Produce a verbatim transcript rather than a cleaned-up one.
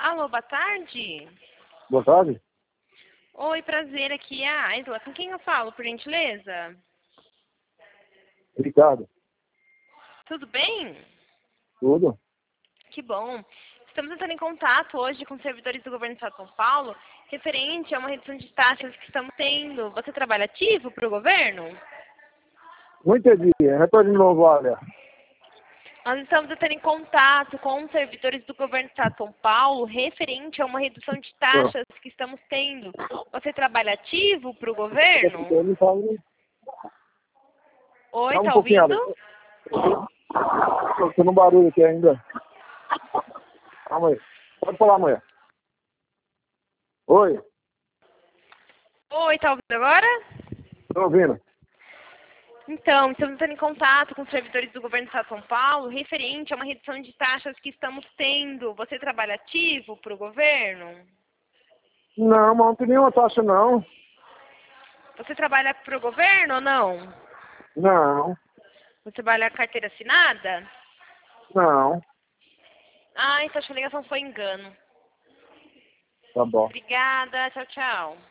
Alô, boa tarde. Boa tarde. Oi, prazer, aqui é a Aisla. Com quem eu falo, por gentileza? Ricardo. Tudo bem? Tudo? Que bom. Estamos entrando em contato hoje com servidores do governo do Estado de São Paulo, referente a uma redução de taxas que estamos tendo. Você trabalha ativo para o governo? Não entendi. Retorne de novo, olha. Nós estamos entrando em contato com os servidores do governo do Estado de São Paulo, referente a uma redução de taxas que estamos tendo. Você trabalha ativo para o governo? Eu não falo. Oi, Calma um tá pouquinho, ouvindo? Olha. Tô no barulho aqui ainda. Calma aí. Pode falar, mulher. Oi. Oi, tá ouvindo agora? Tô ouvindo. Então, estamos entrando em contato com os servidores do governo do Estado de São Paulo, referente a uma redução de taxas que estamos tendo. Você trabalha ativo para o governo? Não, mas não tem nenhuma taxa, não. Você trabalha para o governo ou não? Não. Você trabalha carteira assinada? Não. Ah, então acho que a ligação foi engano. Tá bom. Obrigada, tchau, tchau.